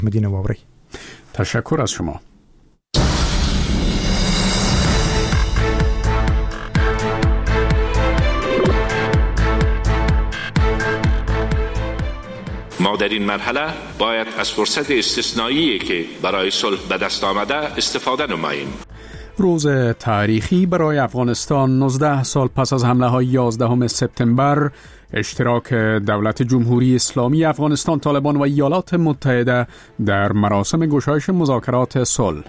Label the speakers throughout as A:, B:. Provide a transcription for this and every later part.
A: مدینه واوری.
B: تشکر از شما.
C: ما در این مرحله باید از فرصت استثنایی که برای صلح به دست آمده استفاده نماییم.
B: روز تاریخی برای افغانستان 19 سال پس از حمله های 11 سپتامبر، اشتراک دولت جمهوری اسلامی افغانستان، طالبان و ایالات متحده در مراسم گشایش مذاکرات صلح.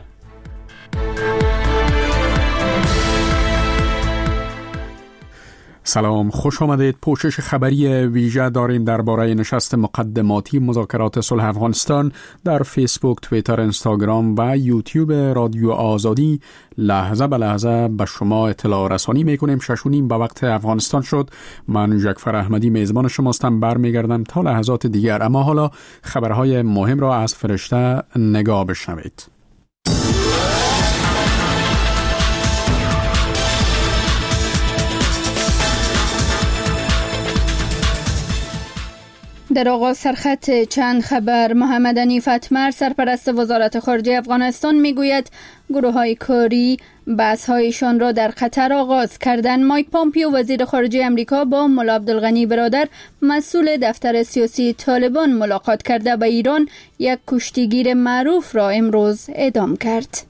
B: سلام، خوش آمدید. پوشش خبری ویژه داریم درباره نشست مقدماتی مذاکرات صلح افغانستان در فیسبوک، توییتر، اینستاگرام و یوتیوب رادیو آزادی. لحظه به لحظه به شما اطلاع رسانی میکنیم. 6:30 به وقت افغانستان شد. من جعفر احمدی میزبان شماستم. برمیگردم تا لحظات دیگر، اما حالا خبرهای مهم را از فرشته نگاه بشنوید.
D: در آغاز سرخط چند خبر. محمد حنیف اتمر، سرپرست وزارت خارجه افغانستان، میگوید گروه‌های کاری بحث‌هایشان را در قطر آغاز کردند. مایک پامپیو، وزیر خارجه امریکا، با ملا عبدالغنی برادر، مسئول دفتر سیاسی طالبان، ملاقات کرده و ایران یک کشتیگیر معروف را امروز اعدام کرد.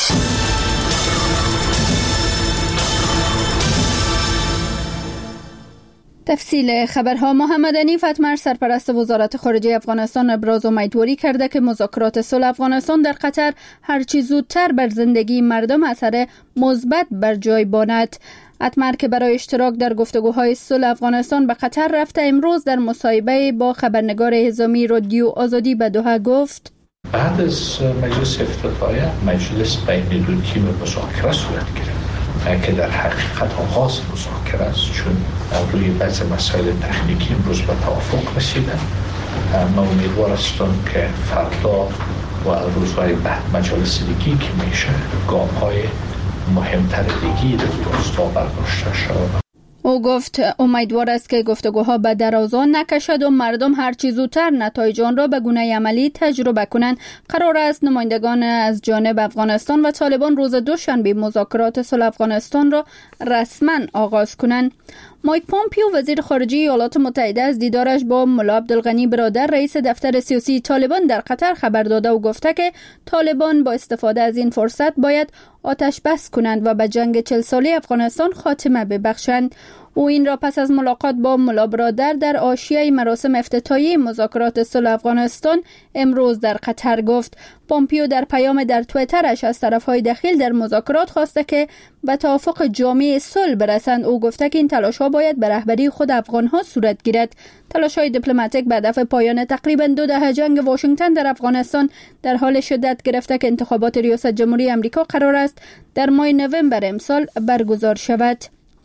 D: تفصیل خبرها. محمد حنیف اتمر، سرپرست وزارت خارجه افغانستان، ابراز امیدواری کرده که مذاکرات صلح افغانستان در قطر هرچی زودتر بر زندگی مردم اثر مثبت بر جای باند. اتمر که برای اشتراک در گفتگوهای صلح افغانستان به قطر رفته، امروز در مصاحبه با خبرنگار هزامی رادیو آزادی به دوحه گفت:
E: بعد از مجلس افتتاحیه مجلس بین دو تیم مذاکره صورت گرفت که در حقیقت آغاز مذاکره است، چون روی بعض مسائل تکنیکی امروز به توافق رسیدن. ما امیدوار هستم که فردا و روزهای بعد مجالس دیگی که میشه گام‌های مهمتر دیگی در راستا برداشته شود.
D: او گفت امیدوار است که گفتگوها به درازا نکشد و مردم هرچی زودتر نتایج آن را به گونه عملی تجربه کنند. قرار است نمایندگان از جانب افغانستان و طالبان روز دوشنبه مذاکرات صلح افغانستان را رسما آغاز کنند. مایک پامپیو، وزیر خارجه ایالات متحده، از دیدارش با ملا عبدالغنی برادر، رئیس دفتر سیاسی طالبان، در قطر خبر داده و گفته که طالبان با استفاده از این فرصت باید آتش بس کنند و به جنگ 40 ساله افغانستان خاتمه ببخشند. او این را پس از ملاقات با ملا برادر در حاشیه مراسم افتتاحیه مذاکرات صلح افغانستان امروز در قطر گفت. پامپیو در پیام در توییترش از طرفهای دخیل در مذاکرات خواسته که به توافق جامع صلح برسند. او گفته که این تلاش‌ها باید به رهبری خود افغان‌ها صورت گیرد. تلاش‌های دیپلماتیک به هدف پایان تقریباً 2 دهه جنگ واشنگتن در افغانستان در حال شدت گرفته که انتخابات ریاست جمهوری آمریکا قرار است در ماه نوامبر امسال برگزار شود.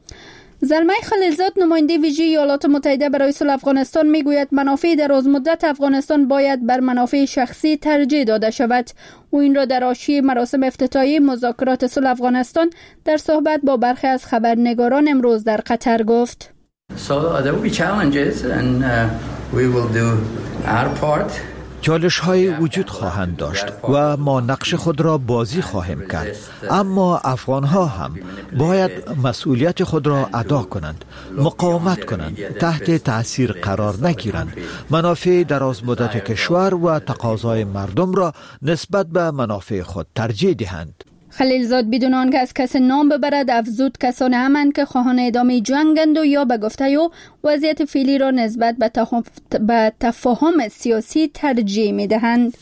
D: زلمه خلیلزاد، نماینده ویژه ایالات متحده برای صلح افغانستان، میگوید منافع دراز مدت افغانستان باید بر منافع شخصی ترجیح داده شود. او این را در حاشیه مراسم افتتاحیه مذاکرات صلح افغانستان در صحبت با برخی از خبرنگاران امروز در قطر گفت.
F: there will be challenges and we will do our part.
G: چالش های وجود خواهند داشت و ما نقش خود را بازی خواهیم کرد، اما افغان ها هم باید مسئولیت خود را ادا کنند، مقاومت کنند، تحت تأثیر قرار نگیرند، منافع دراز مدت کشور و تقاضای مردم را نسبت به منافع خود ترجیح دهند.
D: خلیلزاد بدون آنکه از کس نام ببرد افزود کسان همند که خواهان ادامه جنگند و یا به گفته او وضعیت فعلی را نسبت به تفاهم سیاسی ترجیح می دهند.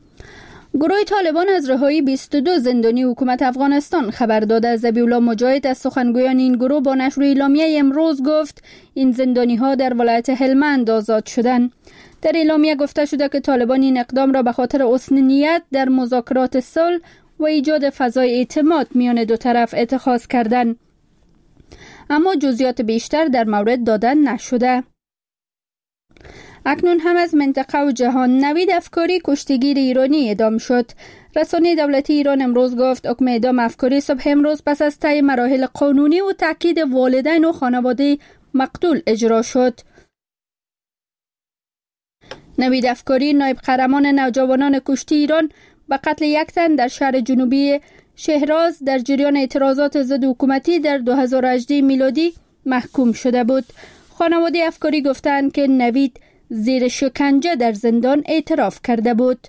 D: گروه طالبان از رهایی 22 زندانی حکومت افغانستان خبر داده. ذبیح الله مجاهد از سخنگویان این گروه با نشر اعلامیه امروز گفت این زندانی ها در ولایت هلمند آزاد شدند. در اعلامیه گفته شده که طالبان این اقدام را به خاطر حسن نیت در مذاکرات صلح و ایجاد فضای اعتماد میان دو طرف اتخاذ کردند، اما جزئیات بیشتر در مورد دادن نشده. اکنون هم از منطقه و جهان. نوید افکاری، کشتیگیر ایرانی، اعدام شد. رسانه دولتی ایران امروز گفت حکم اعدام افکاری صبح امروز پس از طی مراحل قانونی و تاکید والدین و خانواده مقتول اجرا شد. نوید افکاری نایب قهرمان نوجوانان کشتی ایران به قتل یک تن در شهر جنوبی شهراز در جریان اعتراضات ضد حکومتی در 2018 میلادی محکوم شده بود. خانواده افکاری گفتند که نوید زیر شکنجه در زندان اعتراف کرده بود.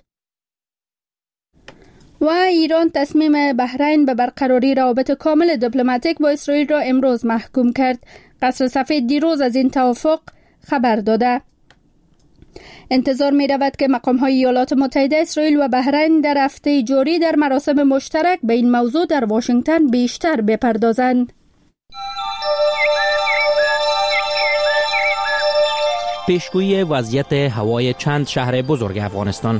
D: و ایران تصمیم بحرین به برقراری روابط کامل دیپلماتیک با اسرائیل را امروز محکوم کرد. قصر سفید دیروز از این توافق خبر داده. انتظار می رود که مقام‌های ایالات متحده، اسرائیل و بحرین در هفته جاری در مراسم مشترک به این موضوع در واشنگتن بیشتر بپردازند.
A: پیشگویی وضعیت هوای چند شهر بزرگ افغانستان.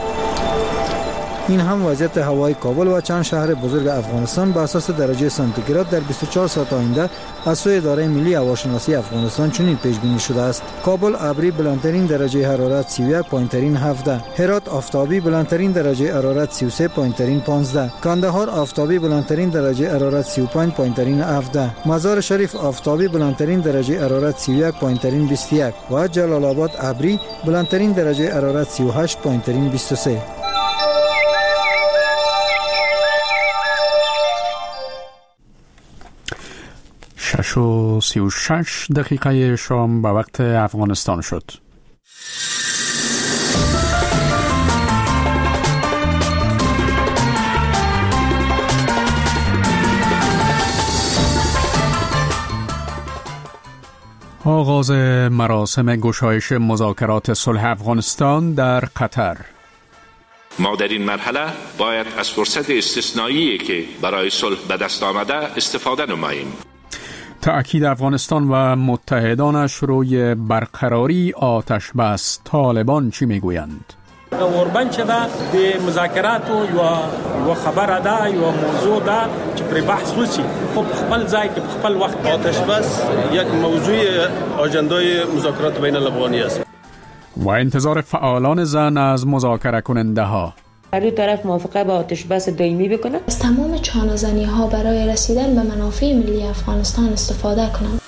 H: این هم وضعیت هوای کابل و چند شهر بزرگ افغانستان به اساس درجه سانتیگراد در 24 ساعت آینده از سوی اداره ملی هواشناسی افغانستان چنین پیش بینی شده است: کابل ابری بلندترین درجه حرارت 31، پایینترین 17. هرات آفتابی بلندترین درجه حرارت 33، پایینترین 15. کندهار آفتابی بلندترین درجه حرارت 35، پایینترین 17. مزار شریف آفتابی بلندترین درجه حرارت 31، پایینترین 21 و جلال آباد ابری بلندترین درجه حرارت 38، پایینترین 23.
B: 6:36 شام به وقت افغانستان شد. آغاز مراسم گشایش مذاکرات صلح افغانستان در قطر.
C: ما در این مرحله باید از فرصت استثنایی که برای صلح به دست آمده استفاده نماییم.
B: تأکید افغانستان و متحدانش روی برقراری آتش بس. طالبان چی میگویند؟
I: اوربان چې دا د مذاکراتو یو خبره ده، یو موضوع ده چې پر بحث وشي، خب خپل ځای کې خپل وخت.
J: آتش بس یک موضوع آجندای مذاکرات بین الافغانی است.
B: و انتظار فعالان زن از مذاکره کننده ها.
K: هر دو طرف موافقه با آتش بس دائمی بکنه.
L: از تمام چانه‌زنی ها برای رسیدن به منافع ملی افغانستان استفاده کنند.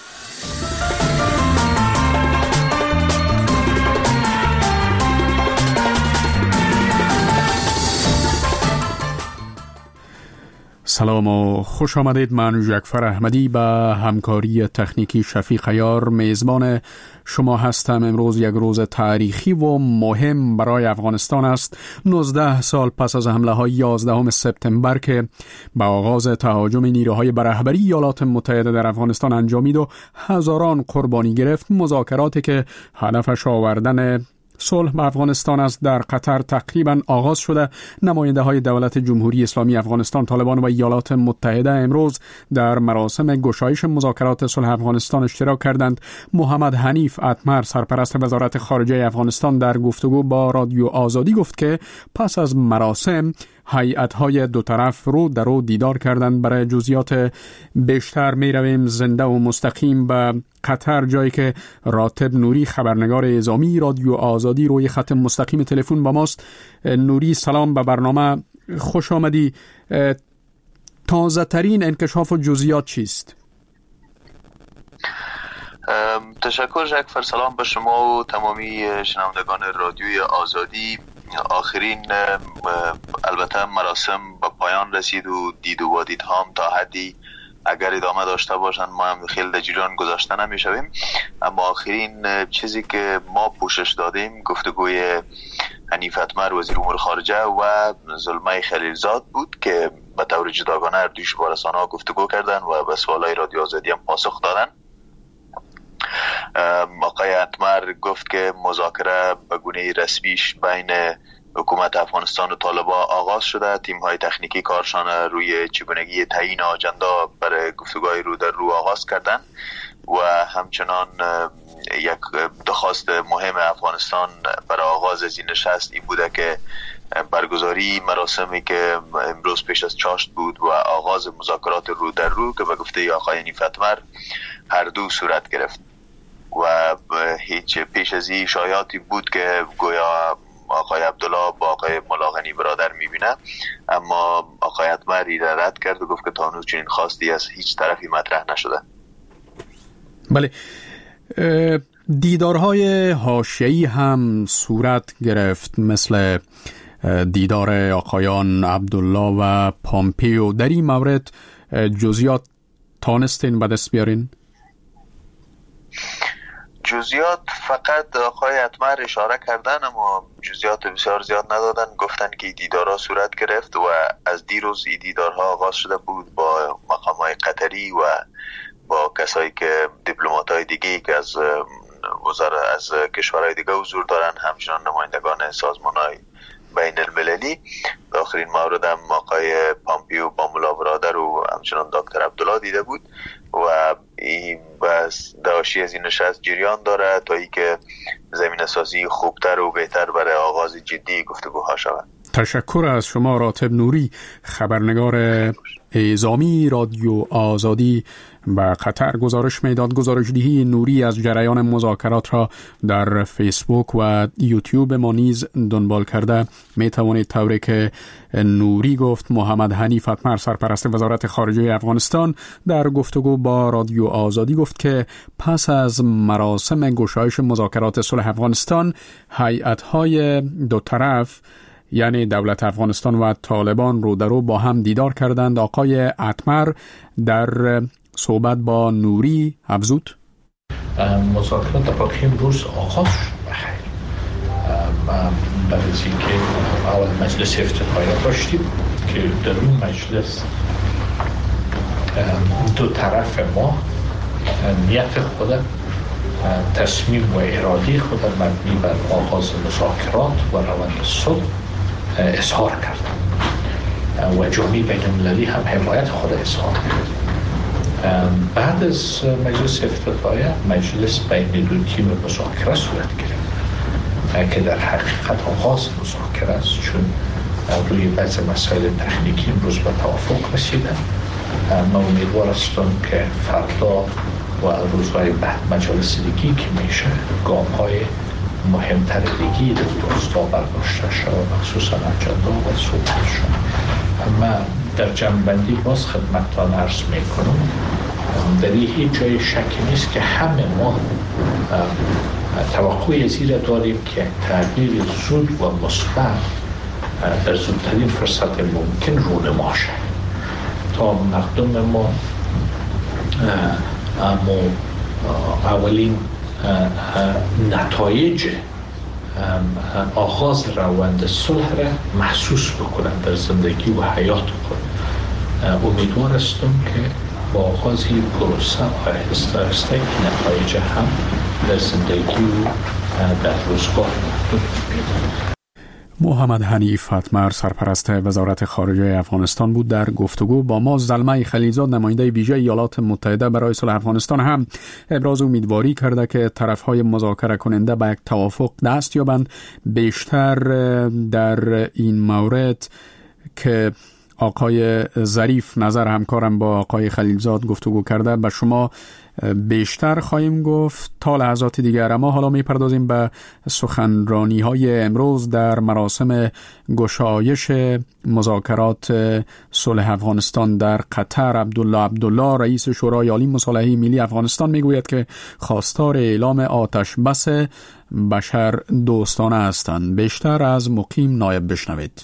B: سلام و خوش آمدید. من جعفر احمدی به همکاری تکنیکی شفیق عیار میزبان شما هستم. امروز یک روز تاریخی و مهم برای افغانستان است. 19 سال پس از حمله های 11 سپتامبر که به آغاز تهاجم نیروهای به رهبری ایالات متحده در افغانستان انجامید و هزاران قربانی گرفت، مذاکراتی که هدفش آوردن صلح به افغانستان است در قطر تقریبا آغاز شده. نماینده های دولت جمهوری اسلامی افغانستان، طالبان و ایالات متحده امروز در مراسم گشایش مذاکرات صلح افغانستان اشتراک کردند. محمد حنیف اتمر، سرپرست وزارت خارجه افغانستان، در گفتگو با رادیو آزادی گفت که پس از مراسم هیئت‌های دو طرف رو در رو دیدار کردند. برای جزئیات بیشتر می رویم زنده و مستقیم به قطر، جایی که راتب نوری، خبرنگار اعزامی رادیو آزادی، روی خط مستقیم تلفن با ماست. نوری، سلام، به برنامه خوش آمدی. تازه ترین انکشاف و جزئیات چیست؟
M: تشکر جعفر، سلام به شما و تمامی شنوندگان رادیوی آزادی. آخرین البته مراسم به پایان رسید و دید و وادید هم تا حدی اگر ادامه داشته باشند ما هم خیلی در جریان گذاشته نمیشویم، اما آخرین چیزی که ما پوشش دادیم گفتگوی حنیف اتمر وزیر امور خارجه و زلمه خلیلزاد بود که به طور جداگانه هر دویش با رسانه‌ها گفتگو کردن و به سوالای رادیو آزادی هم پاسخ دادن. آقای اتمر گفت که مذاکره به گونه رسمیش بین حکومت افغانستان و طالبان آغاز شده. تیم‌های تکنیکی کارشان روی چگونگی تعیین آجندا برای گفتگوهای رو در رو آغاز کردن و همچنان یک درخواست مهم افغانستان برای آغاز از این نشست این بوده که برگزاری مراسمی که امروز پیش از چاشت بود و آغاز مذاکرات رو در رو که به گفته آقای حنیف اتمر هر دو صورت گرفت و هیچ پیش از این شایعاتی بود که گویا آقای عبدالله با آقای ملاغنی برادر میبینه، اما آقای اتمر را رد کرد و گفت که تا هنوز چنین خواستی از هیچ طرفی مطرح نشده.
B: بله، دیدارهای حاشیه‌ای هم صورت گرفت، مثل دیدار آقایان عبدالله و پامپیو. در این مورد جزئیات تانستین به دست بیارین؟
M: جزئیات فقط آقای اتمر اشاره کردن، اما جزئیات بسیار زیاد ندادن. گفتن که دیدارها صورت گرفت و از دیروز این دیدارها آغاز شده بود با مقام‌های قطری و با کسایی که دیپلمات‌های دیگه که از کشورهای دیگه حضور دارن، همچنان نمایندگان سازمان‌های بین المللی. آخرین مورد هم آقای پامپیو با ملا برادر و همچنان دکتر عبدالله دیده بود و این بس داشتی از این نشست جریان داره تا ای که زمین سازی خوبتر و بهتر برای آغاز جدی گفتگوها شود.
B: تشکر از شما راتب نوری، خبرنگار اعزامی رادیو آزادی به قطر. گزارش میداد. گزارشدهی نوری از جریان مذاکرات را در فیسبوک و یوتیوب ما نیز دنبال کرده می توانید. طوری که نوری گفت، محمد حنیف اتمر سرپرست وزارت خارجه افغانستان در گفتگو با رادیو آزادی گفت که پس از مراسم گشایش مذاکرات صلح افغانستان، هیئت‌های دو طرف یعنی دولت افغانستان و طالبان رو در رو با هم دیدار کردند. آقای اتمر در صحبت با نوری افزود:
E: مذاکرات باقی امروز آغاز شد بخیر. بعد از اینکه اول مجلس افتتاحیه داشتیم که در اون مجلس دو طرف ما نیت خود، تصمیم و اراده خود مبنی بر آغاز مذاکرات و روند صلح اظهار کرد و جامعه بین المللی هم حمایت خود اظهار کرد. بعد از مجلس افتتاحیه مجلس بین دو تیم مذاکره صورت گرفت که در حقیقت آغاز مذاکره است، چون روی بعض مسائل تکنیکی امروز به توافق رسیدن. من امیدوار هستم که فردا و روزهای بعد مجالس دیگی که میشه گام‌های مهمتر دیگی در دوستا برداشته شد، خصوصا اجندا و صحبت شد. اما در جمع‌بندی باز خدمتتان عرض میکنم، در هیچ جای شکی نیست که همه ما توقع زیر داریم که تغییر زود و مثبت در زودترین فرصت ممکن رونما شد تا مردم ما اولین نتایج آغاز روند صلح را محسوس بکنند در زندگی و حیات خود. امیدوار هستم که با آغاز این پروسه آهسته آهسته این نتایج هم در زندگی و در روزگار ببینیم.
B: محمد حنیف اتمر سرپرست وزارت خارجه افغانستان بود در گفتگو با ما. زلمه خلیلزاد نماینده ویژه ایالات متحده برای صلح افغانستان هم ابراز امیدواری کرده که طرفهای مذاکره کننده به یک توافق دست یابند. بیشتر در این مورد که آقای ظریف نظر همکارم با آقای خلیلزاد گفتگو کرده به شما بیشتر خواهیم گفت تا لحظات دیگر. اما حالا میپردازیم به سخنرانی های امروز در مراسم گشایش مذاکرات صلح افغانستان در قطر. عبدالله رئیس شورای عالی مصالحه ملی افغانستان میگوید که خواستار اعلام آتش بس بشر دوستانه هستند. بیشتر از مقیم نایب بشنوید.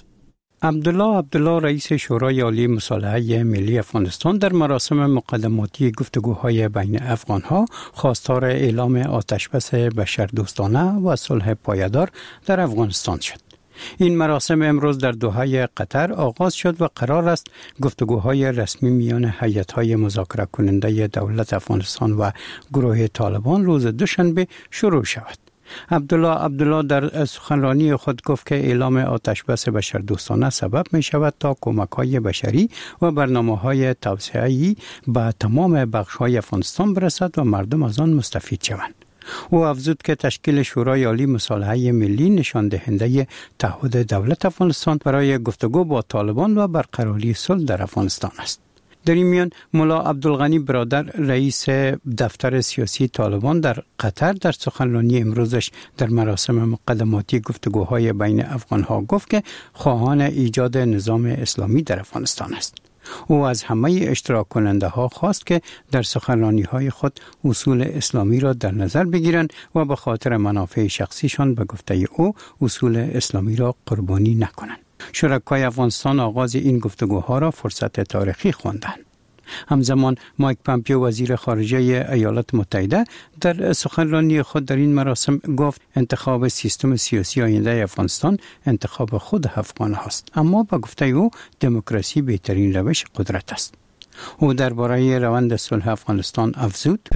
N: عبدالله رئیس شورای عالی مصالحه ملی افغانستان در مراسم مقدماتی گفتگوهای بین افغانها خواستار اعلام آتشبس بشردوستانه و صلح پایدار در افغانستان شد. این مراسم امروز در دوحه قطر آغاز شد و قرار است گفتگوهای رسمی میان هیئت‌های مذاکره کننده دولت افغانستان و گروه طالبان روز دوشنبه شروع شود. عبدالله در سخنرانی خود گفت که اعلام آتشبس بشردوستانه سبب می شود تا کمک‌های بشری و برنامه‌های توسعه‌ای به تمام بخش‌های افغانستان برسد و مردم از آن مستفید شوند. او افزود که تشکیل شورای عالی مصالحه ملی نشان دهنده تعهد دولت افغانستان برای گفتگو با طالبان و برقراری صلح در افغانستان است. در این میان ملا عبدالغنی برادر رئیس دفتر سیاسی طالبان در قطر در سخنرانی امروزش در مراسم مقدماتی گفتگوهای بین افغانها گفت که خواهان ایجاد نظام اسلامی در افغانستان است. او از همه اشتراک کننده ها خواست که در سخنرانی های خود اصول اسلامی را در نظر بگیرند و به خاطر منافع شخصیشان به گفته او اصول اسلامی را قربانی نکنند. شرکای افغانستان آغاز این گفتگوها را فرصت تاریخی خواندند. همزمان مایک پامپیو وزیر خارجه ایالات متحده در سخنرانی خود در این مراسم گفت انتخاب سیستم سیاسی آینده افغانستان انتخاب خود افغان است، اما با گفته او دموکراسی بهترین روش قدرت است. او درباره روند صلح افغانستان افزود: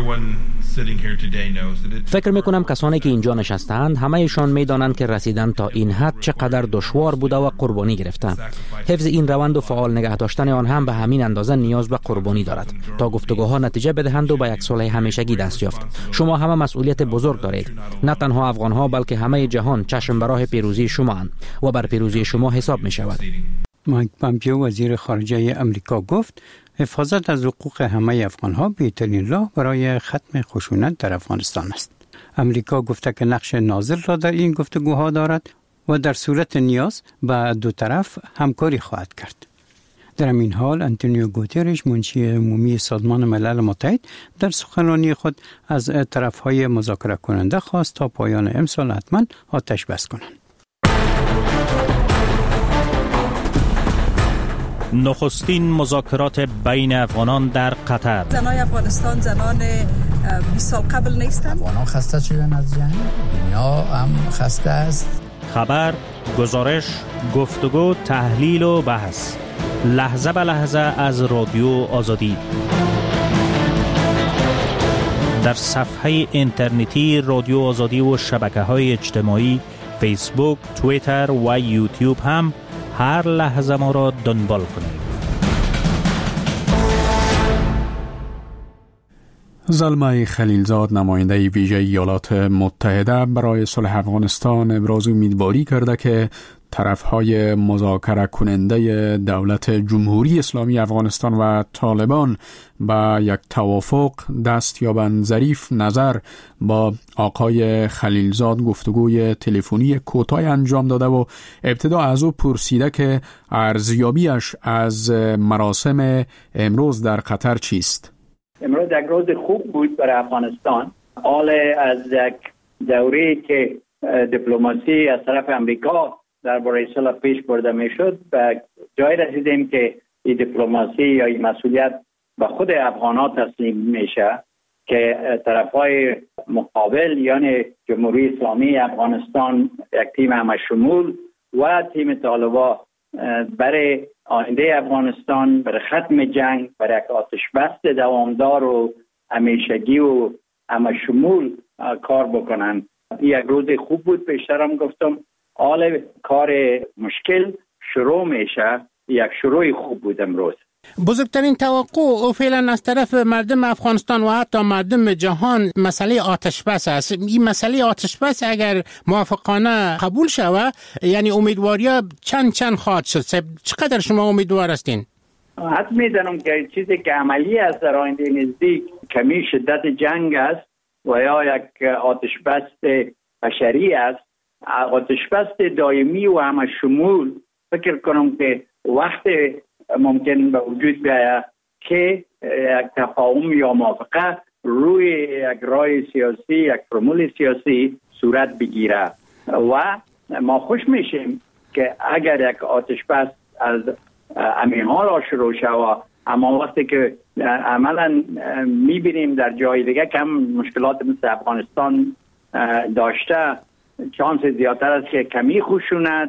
A: فکر میکنم کسانی که اینجا نشستند همهشان میدانند که رسیدن تا این حد چقدر دشوار بوده و قربانی گرفتند. حفظ این روند و فعال نگه داشتن آن هم به همین اندازه نیاز به قربانی دارد تا گفتگوها نتیجه بدهند و به یک صلح همیشگی دست یافت. شما همه مسئولیت بزرگ دارید، نه تنها افغانها بلکه همه جهان چشم به راه پیروزی شما اند و بر پیروزی شما حساب می شود.
N: مایک پامپیو وزیر خارجه امریکا گفت حفاظت از حقوق همه افغانها بهترین راه برای ختم خشونت در افغانستان است. امریکا گفته که نقش ناظر را در این گفتگوها دارد و در صورت نیاز با دو طرف همکاری خواهد کرد. در این حال انتونیو گوترش منشی عمومی سازمان ملل متحد در سخنرانی خود از طرفهای مذاکره کننده خواست تا پایان امسال حتما آتش بس کنند.
O: نخستین مذاکرات بین افغانان در قطر.
P: زنان افغانستان زنان 20 سال قبل نیستند.
Q: افغانان خسته شدن از جنگ، دنیا هم خسته است.
O: خبر، گزارش، گفتگو، تحلیل و بحث لحظه به لحظه از رادیو آزادی در صفحه اینترنتی رادیو آزادی و شبکه‌های اجتماعی فیسبوک، توییتر و یوتیوب هم هر لحظه ما را دنبال کنید.
B: زلمه خلیلزاد نماینده ویژه ایالات متحده برای صلح افغانستان ابراز امیدواری کرده که طرفهای مذاکره کننده دولت جمهوری اسلامی افغانستان و طالبان با یک توافق دست یابند. ظریف نظر با آقای خلیلزاد گفتگوی تلفنی کوتاه انجام داده و ابتدا از او پرسیده که ارزیابیش از مراسم امروز در قطر چیست؟
R: امروز یک روز خوب بود برای افغانستان. حال از یک دوره‌ای که دیپلماسی از طرف امریکا درباره صلح پیش برده میشد به جای رسیدیم که این دیپلماسی یا این مسئولیت به خود افغان‌ها تسلیم میشه که طرفهای مقابل یعنی جمهوری اسلامی افغانستان یک تیم همشمول و تیم طالبان برای آینده افغانستان، برای ختم جنگ، برای یک آتشبس دوامدار و همیشگی و همشمول کار بکنن. یک روز خوب بود. پیشترم گفتم حال کار مشکل شروع میشه. یک شروع خوب بود امروز.
S: بزرگترین توقع او فعلا از طرف مردم افغانستان و حتی مردم جهان مسئله آتش بس است. این مسئله آتش بس اگر موافقانه قبول شود یعنی امیدواری چند خواهد شد. چقدر شما امیدوار هستین؟
R: حتی میدانم که چیزی که عملی است در آینده نزدیک کمی شدت جنگ است و یا یک آتش بس بشری است. آتش بس دائمی و همه شمول فکر کنم که وقت ممکن به وجود بیاید که یک تفاهم یا موافقه روی یک راه سیاسی، یک فرمول سیاسی صورت بگیره و ما خوش میشیم که اگر یک آتش بس از همین حال شروع شود. اما وقتی که عملا میبینیم در جای دیگه کم مشکلات مثل افغانستان داشته، چانس زیادتر است که کمی خشونت،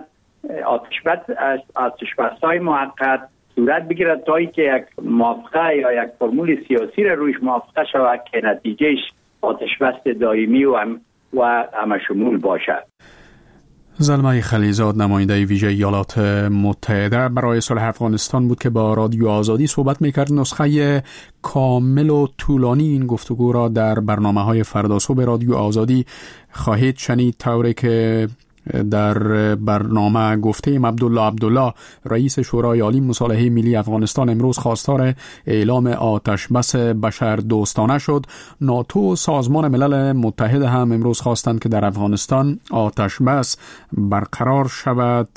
R: آتش‌بس‌های موقت صورت بگیرد تا اینکه یک موافقه یا یک فرمول سیاسی را رویش موافقه شود که نتیجهش آتش‌بس دائمی و همشمول باشد.
B: زلمه خلیلزاد نماینده ویژه ایالات متحده برای صلح افغانستان بود که با رادیو آزادی صحبت میکرد. نسخه کامل و طولانی این گفتگو را در برنامه‌های فردا صبح رادیو آزادی خواهید شنید، طوری که در برنامه گفتیم عبدالله رئیس شورای عالی مصالحه ملی افغانستان امروز خواستار اعلام آتشبس بشردوستانه شد. ناتو و سازمان ملل متحد هم امروز خواستند که در افغانستان آتشبس برقرار شود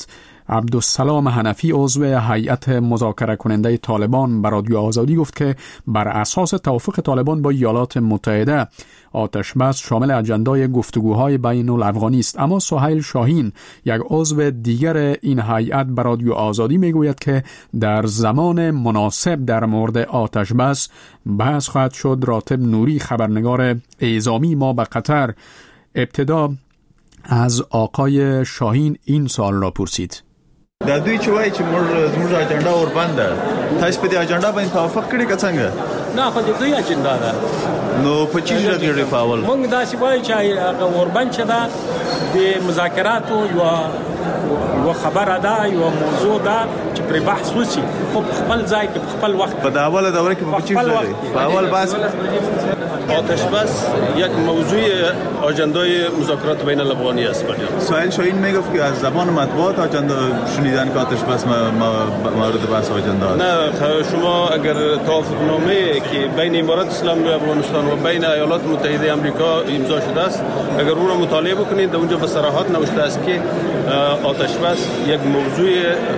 B: عبدالسلام حنفی عضو هیئت مذاکره کننده طالبان به رادیو آزادی گفت که بر اساس توافق طالبان با ایالات متحده آتشبس شامل اجندای گفتگوهای بین الافغانی است. اما سهیل شاهین یک عضو دیگر این هیئت به رادیو آزادی میگوید که در زمان مناسب در مورد آتشبس بحث خواهد شد. راتب نوری خبرنگار اعزامی ما به قطر ابتدا از آقای شاهین این سوال را پرسید.
T: دا دوی چې وایي چې زموږ اجنډا وربنده، تاسو په دې اجنډا باندې توافق کړی که څنګه؟
I: نه، خو د دوی اجنډا ده.
T: نو په چی ژغېږي په اول؟
I: موږ داسې وایو چې هغه وربند چې ده د مذاکراتو یوه خبره ده، یوه موضوع ده چې پرې بحث وشي، خو په خپل ځای کې په خپل وخت.
T: په د اوله دوره کې په چی ژغېږي؟ په اول بحث
J: آتش بس یک موضوع اجندای مذاکرات بین الافغانی است.
T: سهیل شاهین میگفت که از زبان مطبوعات اجندا شنیدن که آتش بس مورد بحث اجندا است.
J: نه، شما اگر توافقنامه که بین امارات اسلامی افغانستان و بین ایالات متحده آمریکا امضا شده است، اگر اون را مطالعه بکنید، در اونجا به صراحت نوشته است که آتش بس یک موضوع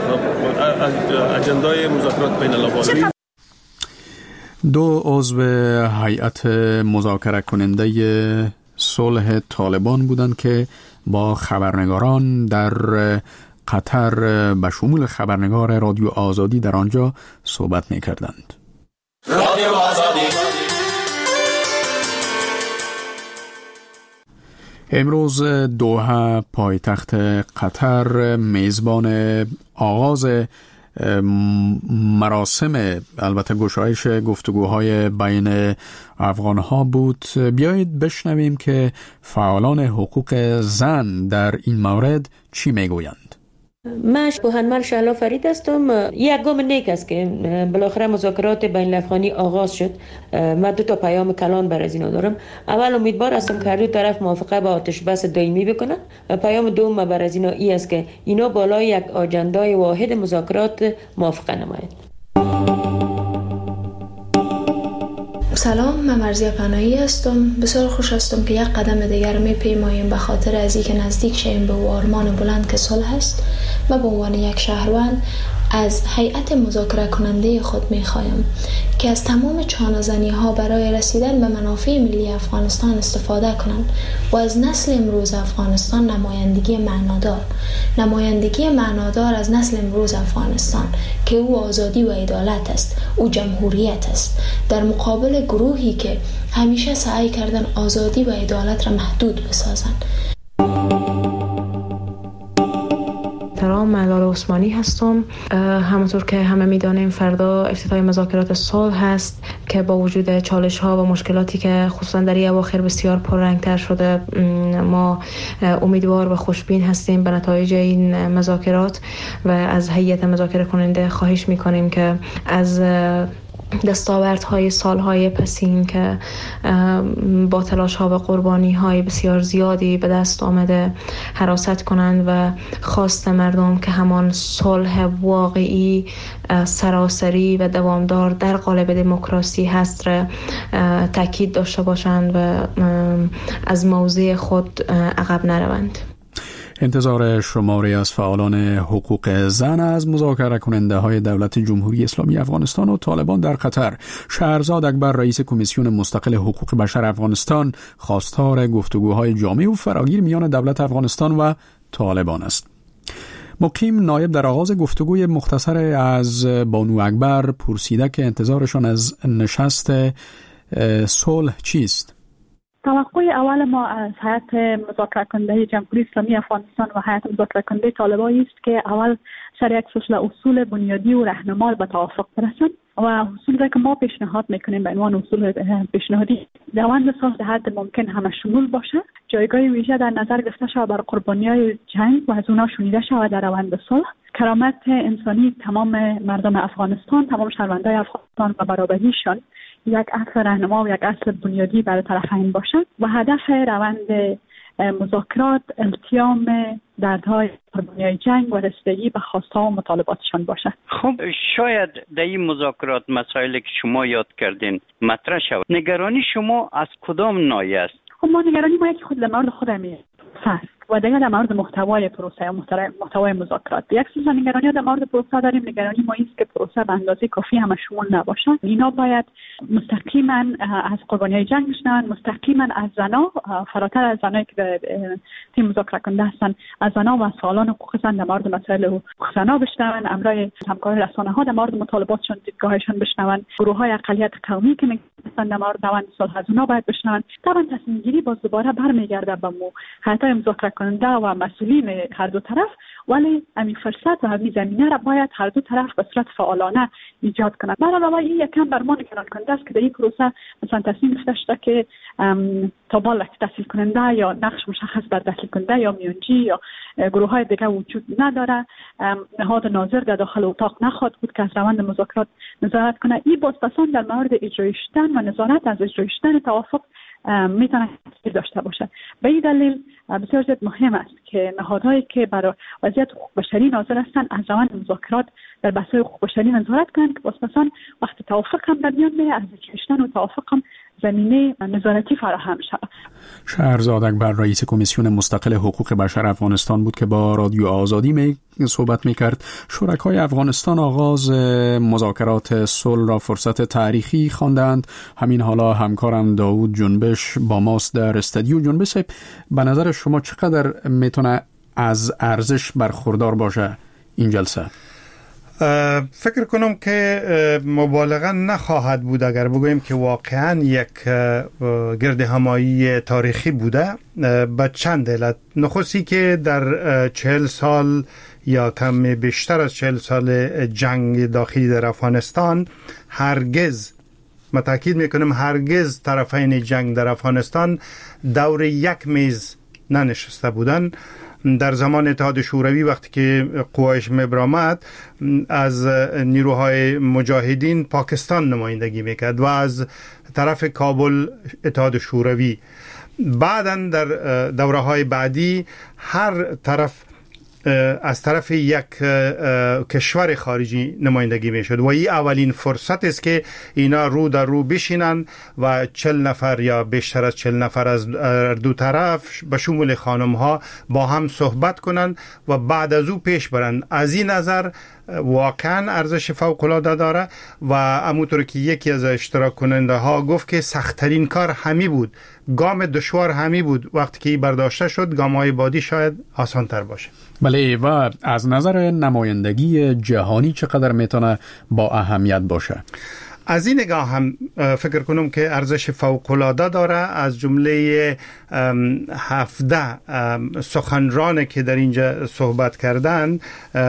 J: اجندای مذاکرات بین الافغانی.
B: دو عضو هیئت مذاکره کننده صلح طالبان بودند که با خبرنگاران در قطر به شمول خبرنگار رادیو آزادی در آنجا صحبت می‌کردند. رادیو آزادی. امروز دوحه پایتخت قطر میزبان آغاز مراسم البته گشایش گفتگوهای بین افغانها بود. بیایید بشنویم که فعالان حقوق زن در این مورد چی میگویند.
K: من پوهنمل شهلا فرید هستم. یک گام نیک است که بالاخره مذاکرات بین الافغانی آغاز شد. من دو تا پیام کلان بر از اینا دارم. اول امیدوار هستم که هر دو طرف موافقه با آتش بس دائمی بکنن. پیام دوم بر از اینا ای است که اینا بالای یک آجندای واحد مذاکرات موافقه نمایند.
L: سلام، من مرزیه پناهی هستم. بسیار خوش هستم که یک قدم دیگر میپیماییم به خاطر از اینکه نزدیک شیم به آرمان بلند که صلح است. و به عنوان یک شهروند از هیئت مذاکره کننده خود میخوایم که از تمام چانه‌زنی ها برای رسیدن به منافع ملی افغانستان استفاده کنند و از نسل امروز افغانستان نمایندگی معنادار از نسل امروز افغانستان که او آزادی و عدالت است، او جمهوریت است، در مقابل گروهی که همیشه سعی کردن آزادی و عدالت را محدود بسازند.
U: من لاله عثمانی هستم. همونطور که همه میدانیم فردا افتتاح مذاکرات صلح هست که با وجود چالش ها و مشکلاتی که خصوصا در این اواخر بسیار پررنگتر شده، ما امیدوار و خوشبین هستیم به نتایج این مذاکرات و از هیئت مذاکره کننده خواهش میکنیم که از دستاوردهای سالهای پسین که با تلاش‌ها و قربانی‌های بسیار زیادی به دست آمده حراست کنند و خواست مردم که همان صلح واقعی، سراسری و دوامدار در قالب دموکراسی هست را تاکید داشته باشند و از موضع خود عقب نروند.
B: انتظار شماری از فعالان حقوق زن از مذاکره کننده های دولت جمهوری اسلامی افغانستان و طالبان در قطر. شهرزاد اکبر رئیس کمیسیون مستقل حقوق بشر افغانستان خواستار گفتگوهای جامع و فراگیر میان دولت افغانستان و طالبان است. مقیم نایب در آغاز گفتگوی مختصر از بانو اکبر پرسیده که انتظارشان از نشست صلح چیست؟
V: توقع اول ما از هیئت مذاکره کننده جمهوری اسلامی افغانستان و هیئت مذاکره کننده طالبان است که اول سر یک سلسله اصول بنیادی و راهنما به توافق برسند و اصولی که ما پیشنهاد میکنیم به عنوان اصول پیشنهادی روند صلح در حد ممکن همه شمول باشه، جایگاه ویژه در نظر گرفته شود بر قربانیای جنگ و از اونها شنیده شود در روند صلح، کرامت انسانی تمام مردم افغانستان، تمام شهروندان افغانستان و برابریشان یک اصل راهنما و یک اصل بنیادی برای طرفین باشد و هدف روند مذاکرات التیام دردهای قربانیای جنگ و رسیدگی به خواستها و مطالباتشان باشد.
W: خب شاید در این مذاکرات مسائلی که شما یاد کردین مطرح شود. نگرانی شما از کدام ناحیه است؟
V: خب ما نگرانی ما یکی خود لمرد خودم است. و دیگر در مورد محتوای پروسه یا محتوای مذاکرات. یک سوز نگرانی در مورد پروسه داریم. نگرانی ما است که پروسه به اندازه کافی همه شمول نباشه. اینا باید مستقیما از قربانیای جنگ بشنون، مستقیما از زنا، فراتر از زنایی که در تیم مذاکره کننده هستن، از زنا و سالان حقوق زن در مورد مسائل حقوق زنا بشنون، امرای همکاری رسانه‌ها در مورد مطالباتشون، دیدگاهشون بشنون، گروه‌های اقلیت قومی که میگن در مورد روند صلح از اونا باید بشنون. طبعا تصمیم گیری باز دوباره برمیگرده به هیئت‌های مذاکره کننده و مسئولین هر دو طرف، ولی همین فرصت و همین زمینه را باید هر دو طرف به صورت فعالانه ایجاد کنند. برای علاوه این یکم بر ما نگران کننده است که در این پروسه مثلا تصمیم گرفته شده که تابال تحصیل کننده یا نقش مشخص بر تحصیل کننده یا میونجی یا گروه های دیگه وجود نداره. نهاد ناظر در داخل اتاق نخواهد بود که از روند مذاکرات نظارت کنه. این بازپسان در مورد اجرای شدن و نظارت از اجرای شدن توافق میتونه تاثیر داشته باشه. به این دلیل بسیار زیاد مهم است که نهادهایی که برای وضعیت حقوق بشری ناظر هستند از روند مذاکرات در بحث‌های حقوق بشری نظارت کنند که بازپسان وقتی توافق هم در میان میاد از اجرای شدن و توافق هم زمینه نظارتی فراهم شود.
B: شهرزاد اکبر رئیس کمیسیون مستقل حقوق بشر افغانستان بود که با رادیو آزادی صحبت میکرد. شرکای افغانستان آغاز مذاکرات صلح را فرصت تاریخی خواندند. همین حالا همکارم داوود جنبش با ماست در استودیو. جنبش، به نظر شما چقدر میتونه از ارزش برخوردار باشه این جلسه؟
D: فکر کنم که مبالغه نخواهد بود اگر بگوییم که واقعا یک گرد همایی تاریخی بوده به چند علت. نخستی که در 40 سال یا کم بیشتر از 40 سال جنگ داخلی در افغانستان هرگز، من تاکید میکنم هرگز، طرفین جنگ در افغانستان دور یک میز ننشسته بودن. در زمان اتحاد شوروی وقتی که قوایش میبرآمد از نیروهای مجاهدین پاکستان نمایندگی میکرد و از طرف کابل اتحاد شوروی. بعداً در دوره های بعدی هر طرف از طرف یک کشور خارجی نمایندگی میشد و این اولین فرصت است که اینا رو در رو بشینن و 40 نفر یا بیشتر از 40 نفر از دو طرف به شمول خانم ها با هم صحبت کنن و بعد از او پیش برن. از این نظر واقعا ارزش فوق العاده داره و همونطور که یکی از اشتراک کننده ها گفت که سخت‌ترین کار همی بود، گام دشوار همی بود. وقتی که برداشته شد گام‌های بعدی شاید آسان تر باشه.
B: بله، و از نظر نمایندگی جهانی چقدر میتونه با اهمیت باشه؟
D: از این نگاه هم فکر کنم که ارزش فوق‌العاده داره. از جمله 17 سخنران که در اینجا صحبت کردند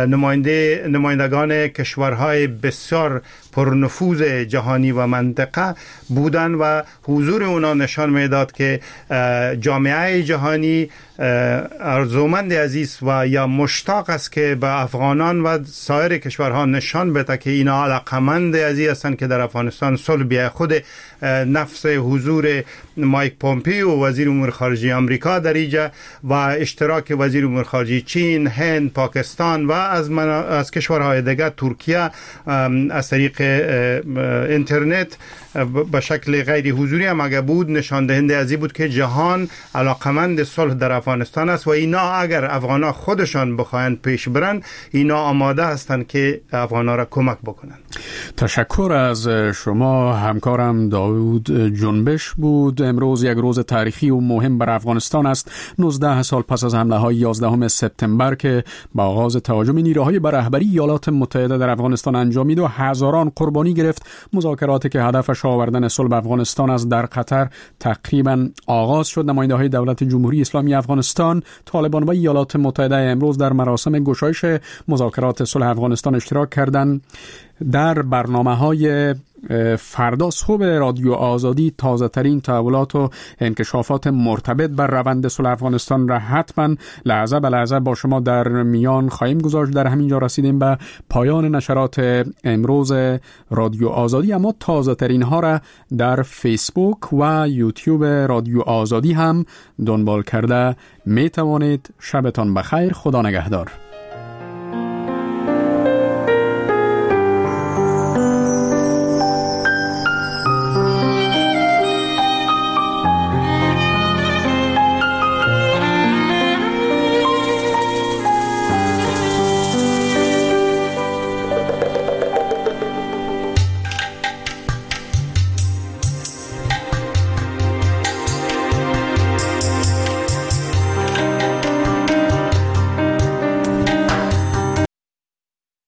D: نمایندگان کشورهای بسیار پرنفوذ جهانی و منطقه بودن و حضور اونا نشان میداد که جامعه جهانی ارزومند عزیز و یا مشتاق است که به افغانان و سایر کشورها نشان بده که اینا علاقمند عزیز هستند که در افغانستان صلح بیاید. خود نفس حضور مایک پومپیو وزیر امور خارجه آمریکا در اینجا و اشتراک وزیر امور خارجه چین، هند، پاکستان و از کشورهای دیگر، ترکیه، از طریق اینترنت به شکل غیر حضوری هم اگر بود نشان دهنده از این بود که جهان علاقمند صلح در افغانستان است و اینا اگر افغانا خودشان بخواهند پیش برن اینا آماده هستند که افغانا را کمک بکنند.
B: تشکر از شما. همکارم داوود جنبش بود. امروز یک روز تاریخی و مهم بر افغانستان است. 19 سال پس از حمله های 11 سپتامبر که با آغاز تهاجم نیروهای به رهبری ایالات متحده در افغانستان انجامید و هزاران قربانی گرفت، مذاکراتی که هدفش آوردن صلح افغانستان است در قطر تقریبا آغاز شد. نماینده‌های دولت جمهوری اسلامی افغانستان، طالبان و ایالات متحده امروز در مراسم گشایش مذاکرات صلح افغانستان اشتراک کردند. در برنامه‌های فردا صبح رادیو آزادی تازه ترین تحولات و انکشافات مرتبط بر روند صلح افغانستان را حتما لحظه به لحظه با شما در میان خواهیم گذاشت. در همین جا رسیدیم به پایان نشرات امروز رادیو آزادی، اما تازه ترین ها را در فیسبوک و یوتیوب رادیو آزادی هم دنبال کرده می توانید. شبتان بخیر، خدا نگهدار.